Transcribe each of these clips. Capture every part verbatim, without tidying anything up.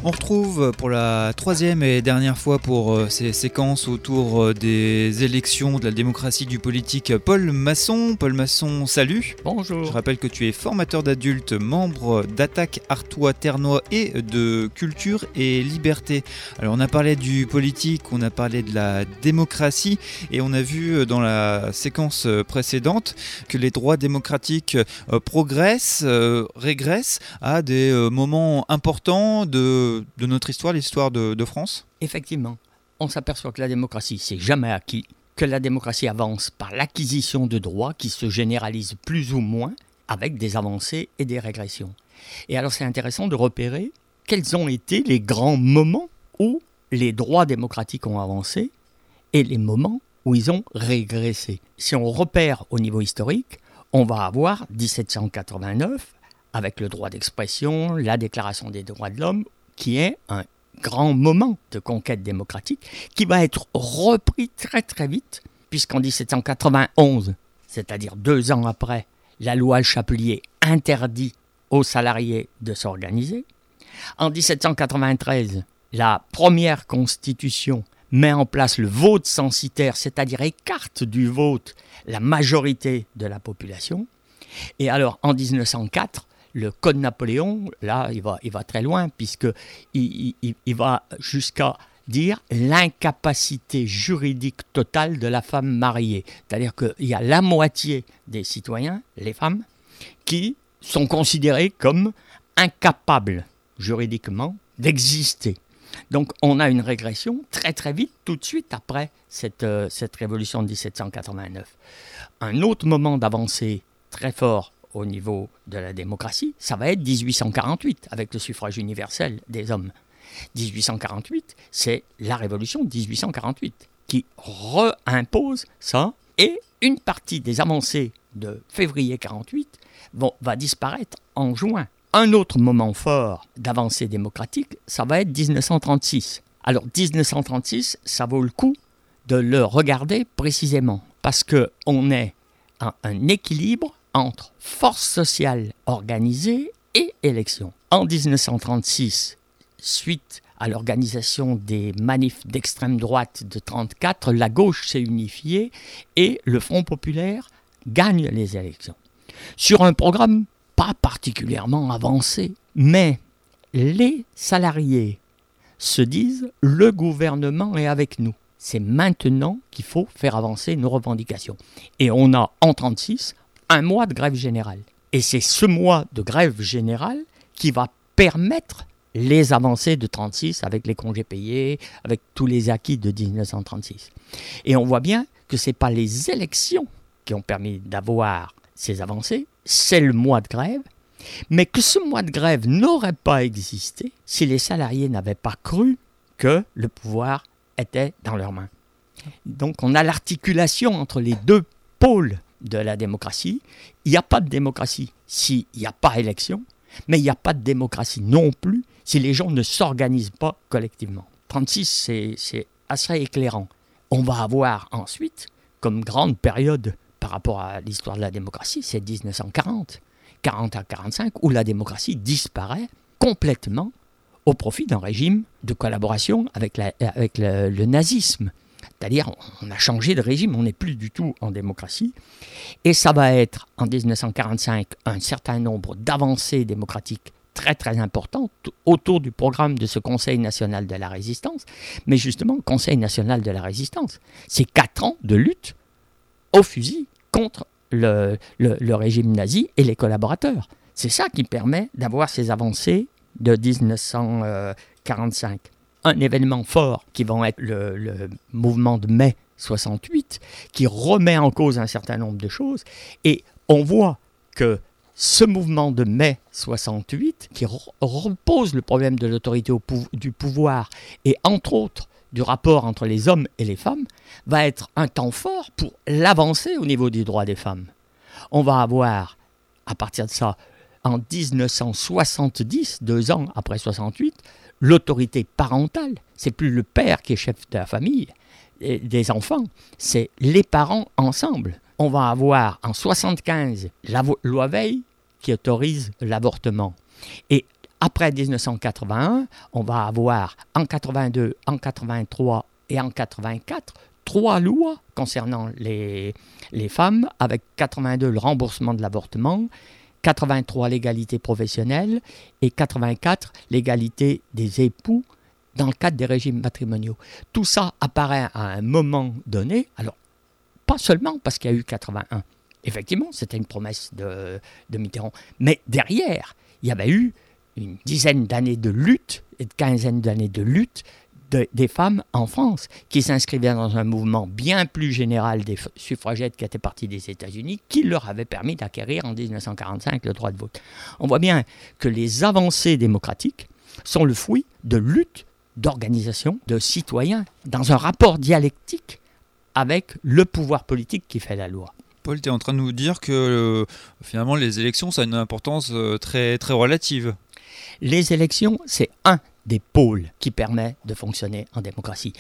On retrouve pour la troisième et dernière fois pour ces séquences autour des élections, de la démocratie, du politique, Paul Masson. Paul Masson, salut. Bonjour. Je rappelle que tu es formateur d'adultes, membre d'Attaque Artois Ternois et de Culture et Liberté. Alors on a parlé du politique, on a parlé de la démocratie et on a vu dans la séquence précédente que les droits démocratiques progressent, régressent à des moments importants de de notre histoire, l'histoire de, de France ? Effectivement, on s'aperçoit que la démocratie, c'est jamais acquis, que la démocratie avance par l'acquisition de droits qui se généralisent plus ou moins avec des avancées et des régressions. Et alors c'est intéressant de repérer quels ont été les grands moments où les droits démocratiques ont avancé et les moments où ils ont régressé. Si on repère au niveau historique, on va avoir dix-sept cent quatre-vingt-neuf avec le droit d'expression, la Déclaration des droits de l'homme, qui est un grand moment de conquête démocratique, qui va être repris très très vite, puisqu'en dix-sept cent quatre-vingt-onze, c'est-à-dire deux ans après, la loi Chapelier interdit aux salariés de s'organiser. En dix-sept cent quatre-vingt-treize, la première constitution met en place le vote censitaire, c'est-à-dire écarte du vote la majorité de la population. Et alors, en dix-neuf cent quatre, le Code Napoléon, là, il va, il va très loin, puisqu'il il, il va jusqu'à dire l'incapacité juridique totale de la femme mariée. C'est-à-dire qu'il y a la moitié des citoyens, les femmes, qui sont considérés comme incapables juridiquement d'exister. Donc on a une régression très très vite, tout de suite après cette, euh, cette révolution de dix-sept cent quatre-vingt-neuf. Un autre moment d'avancée très fort au niveau de la démocratie, ça va être dix-huit cent quarante-huit, avec le suffrage universel des hommes. dix-huit cent quarante-huit, c'est la révolution de dix-huit cent quarante-huit qui reimpose ça, et une partie des avancées de février quarante-huit vont, va disparaître en juin. Un autre moment fort d'avancée démocratique, ça va être dix-neuf cent trente-six. Alors dix-neuf cent trente-six, ça vaut le coup de le regarder précisément, parce qu'on est à un équilibre entre force sociale organisée et élection. En dix-neuf cent trente-six, suite à l'organisation des manifs d'extrême droite de trente-quatre, la gauche s'est unifiée et le Front populaire gagne les élections. Sur un programme pas particulièrement avancé, mais les salariés se disent « le gouvernement est avec nous ». C'est maintenant qu'il faut faire avancer nos revendications. Et on a en trente-six un mois de grève générale. Et c'est ce mois de grève générale qui va permettre les avancées de trente-six avec les congés payés, avec tous les acquis de dix-neuf cent trente-six. Et on voit bien que ce n'est pas les élections qui ont permis d'avoir ces avancées, c'est le mois de grève, mais que ce mois de grève n'aurait pas existé si les salariés n'avaient pas cru que le pouvoir était dans leurs mains. Donc on a l'articulation entre les deux pôles de la démocratie. Il n'y a pas de démocratie s'il n'y a pas élection, mais il n'y a pas de démocratie non plus si les gens ne s'organisent pas collectivement. trente-six, c'est, c'est assez éclairant. On va avoir ensuite, comme grande période par rapport à l'histoire de la démocratie, c'est dix-neuf cent quarante, quarante à quarante-cinq, où la démocratie disparaît complètement au profit d'un régime de collaboration avec, la, avec le, le nazisme. C'est-à-dire, on a changé de régime, on n'est plus du tout en démocratie. Et ça va être, en dix-neuf cent quarante-cinq, un certain nombre d'avancées démocratiques très très importantes autour du programme de ce Conseil national de la résistance. Mais justement, le Conseil national de la résistance, c'est quatre ans de lutte au fusil contre le, le, le régime nazi et les collaborateurs. C'est ça qui permet d'avoir ces avancées de dix-neuf cent quarante-cinq. Un événement fort qui va être le, le mouvement de mai soixante-huit, qui remet en cause un certain nombre de choses. Et on voit que ce mouvement de mai soixante-huit, qui re- repose le problème de l'autorité au pou- du pouvoir, et entre autres du rapport entre les hommes et les femmes, va être un temps fort pour l'avancée au niveau des droits des femmes. On va avoir, à partir de ça, en dix-neuf cent soixante-dix, deux ans après soixante-huit, l'autorité parentale. C'est plus le père qui est chef de la famille, et des enfants, c'est les parents ensemble. On va avoir en soixante-quinze la loi Veil qui autorise l'avortement. Et Après dix-neuf cent quatre-vingt-un, on va avoir en quatre-vingt-deux, en quatre-vingt-trois et en quatre-vingt-quatre trois lois concernant les, les femmes, avec quatre-vingt-deux le remboursement de l'avortement, quatre-vingt-trois l'égalité professionnelle et quatre-vingt-quatre l'égalité des époux dans le cadre des régimes matrimoniaux. Tout ça apparaît à un moment donné, alors pas seulement parce qu'il y a eu quatre-vingt-un, effectivement c'était une promesse de, de Mitterrand, mais derrière il y avait eu une dizaine d'années de lutte et de quinzaine d'années de lutte De, des femmes en France, qui s'inscrivaient dans un mouvement bien plus général des suffragettes qui étaient partis des États-Unis, qui leur avait permis d'acquérir en dix-neuf cent quarante-cinq le droit de vote. On voit bien que les avancées démocratiques sont le fruit de luttes, d'organisations, de citoyens, dans un rapport dialectique avec le pouvoir politique qui fait la loi. Paul, tu es en train de nous dire que euh, finalement les élections, ça a une importance euh, très, très relative. Les élections, c'est un des pôles qui permet de fonctionner en démocratie.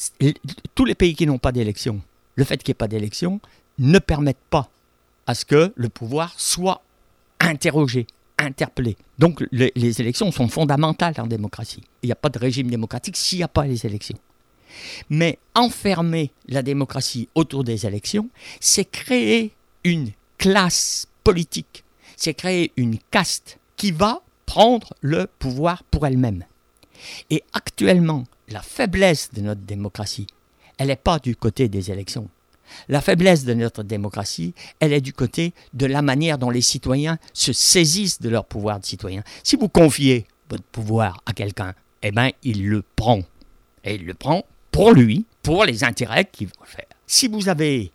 Tous les pays qui n'ont pas d'élection, le fait qu'il n'y ait pas d'élection ne permettent pas à ce que le pouvoir soit interrogé, interpellé. Donc les, les élections sont fondamentales en démocratie. Il n'y a pas de régime démocratique s'il n'y a pas les élections. Mais enfermer la démocratie autour des élections, c'est créer une classe politique, c'est créer une caste qui va prendre le pouvoir pour elle-même. Et actuellement, la faiblesse de notre démocratie, elle n'est pas du côté des élections. La faiblesse de notre démocratie, elle est du côté de la manière dont les citoyens se saisissent de leur pouvoir de citoyen. Si vous confiez votre pouvoir à quelqu'un, eh bien, il le prend. Et il le prend pour lui, pour les intérêts qu'il va faire. Si vous avez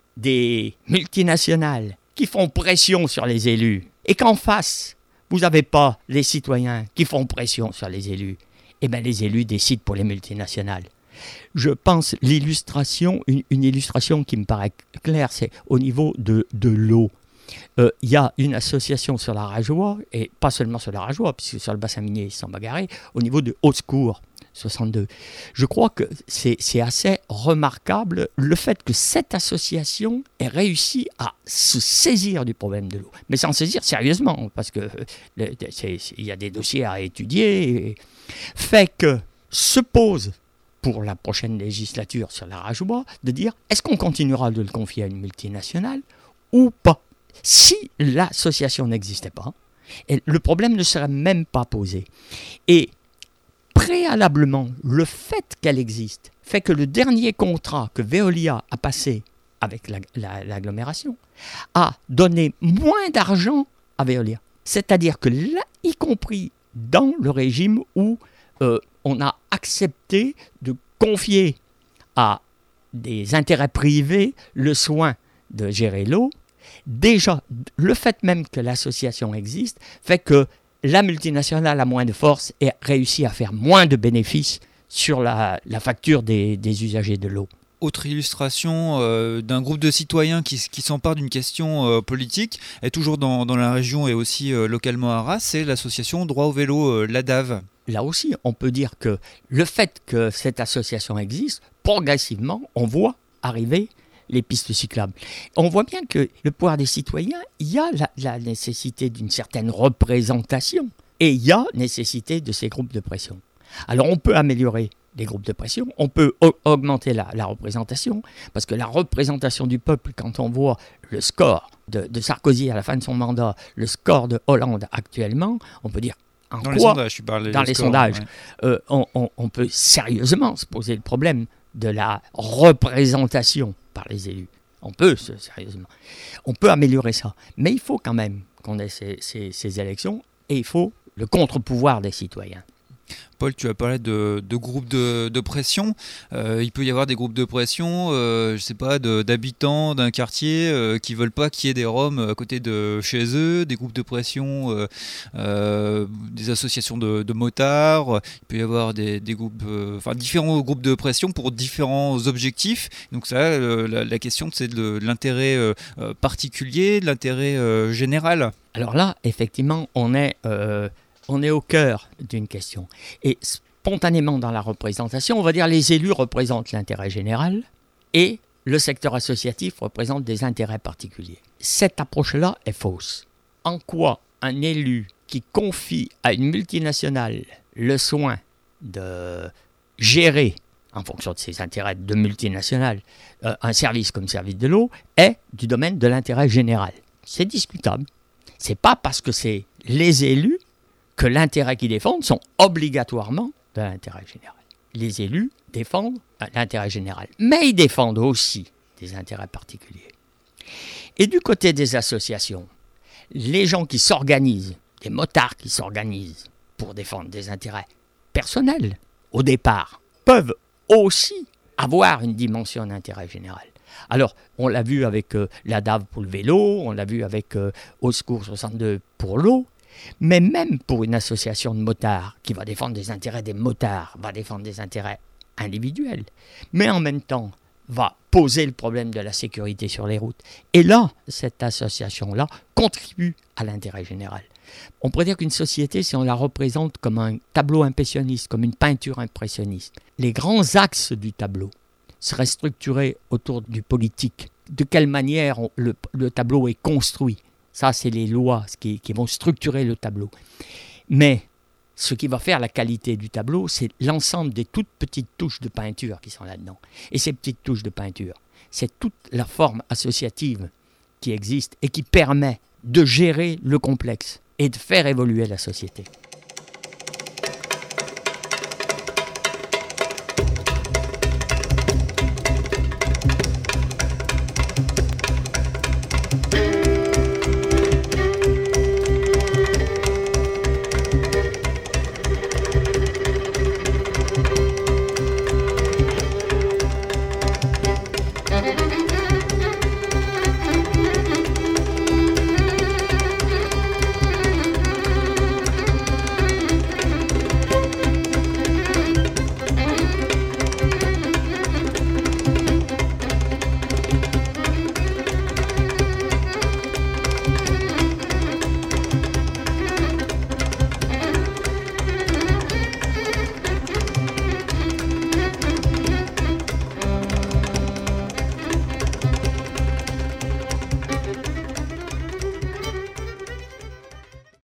des multinationales qui font pression sur les élus, et qu'en face, vous n'avez pas les citoyens qui font pression sur les élus, eh bien, les élus décident pour les multinationales. Je pense l'illustration, une, une illustration qui me paraît claire, c'est au niveau de, de l'eau. Il euh, y a une association sur la Rajoie, et pas seulement sur la Rajoie, puisque sur le bassin minier, ils sont bagarrés, au niveau de Haute-Secours, soixante-deux. Je crois que c'est, c'est assez remarquable le fait que cette association ait réussi à se saisir du problème de l'eau. Mais s'en saisir sérieusement, parce qu'il y a des dossiers à étudier, et fait que se pose pour la prochaine législature sur la Rajoie de dire est-ce qu'on continuera de le confier à une multinationale ou pas. Si l'association n'existait pas, le problème ne serait même pas posé. Et préalablement, le fait qu'elle existe fait que le dernier contrat que Veolia a passé avec la, la, l'agglomération a donné moins d'argent à Veolia. C'est-à-dire que là, y compris dans le régime où euh, on a accepté de confier à des intérêts privés le soin de gérer l'eau, déjà, le fait même que l'association existe fait que la multinationale a moins de force et réussit à faire moins de bénéfices sur la, la facture des, des usagers de l'eau. Autre illustration euh, d'un groupe de citoyens qui, qui s'empare d'une question euh, politique, est toujours dans, dans la région et aussi euh, localement à Arras, c'est l'association Droit au vélo, euh, l'A D A V. Là aussi, on peut dire que le fait que cette association existe, progressivement, on voit arriver les pistes cyclables. On voit bien que le pouvoir des citoyens, il y a la, la nécessité d'une certaine représentation et il y a nécessité de ces groupes de pression. Alors on peut améliorer les groupes de pression, on peut o- augmenter la, la représentation, parce que la représentation du peuple, quand on voit le score de, de Sarkozy à la fin de son mandat, le score de Hollande actuellement, on peut dire en dans quoi, les sondages, tu parles dans les scores, sondages, ouais. euh, on, on, on peut sérieusement se poser le problème de la représentation par les élus. On peut, sérieusement. On peut améliorer ça. Mais il faut quand même qu'on ait ces, ces, ces élections et il faut le contre-pouvoir des citoyens. Paul, tu as parlé de, de groupes de, de pression. Euh, il peut y avoir des groupes de pression, euh, je sais pas, de, d'habitants d'un quartier euh, qui veulent pas qu'il y ait des Roms à côté de chez eux, des groupes de pression, euh, euh, des associations de, de motards. Il peut y avoir des, des groupes, euh, enfin différents groupes de pression pour différents objectifs. Donc ça, euh, la, la question, c'est de, de l'intérêt euh, particulier, de l'intérêt euh, général. Alors là, effectivement, on est euh On est au cœur d'une question. Et spontanément dans la représentation, on va dire les élus représentent l'intérêt général et le secteur associatif représente des intérêts particuliers. Cette approche-là est fausse. En quoi un élu qui confie à une multinationale le soin de gérer, en fonction de ses intérêts de multinationale, euh, un service comme le service de l'eau, est du domaine de l'intérêt général. C'est discutable. C'est pas parce que c'est les élus que l'intérêt qu'ils défendent sont obligatoirement de l'intérêt général. Les élus défendent l'intérêt général, mais ils défendent aussi des intérêts particuliers. Et du côté des associations, les gens qui s'organisent, des motards qui s'organisent pour défendre des intérêts personnels, au départ, peuvent aussi avoir une dimension d'intérêt général. Alors, on l'a vu avec euh, la D A V pour le vélo, on l'a vu avec euh, Au Secours soixante-deux pour l'eau, mais même pour une association de motards qui va défendre des intérêts des motards, va défendre des intérêts individuels, mais en même temps va poser le problème de la sécurité sur les routes. Et là, cette association-là contribue à l'intérêt général. On pourrait dire qu'une société, si on la représente comme un tableau impressionniste, comme une peinture impressionniste, les grands axes du tableau seraient structurés autour du politique. De quelle manière on, le, le tableau est construit. Ça, c'est les lois qui, qui vont structurer le tableau. Mais ce qui va faire la qualité du tableau, c'est l'ensemble des toutes petites touches de peinture qui sont là-dedans. Et ces petites touches de peinture, c'est toute la forme associative qui existe et qui permet de gérer le complexe et de faire évoluer la société.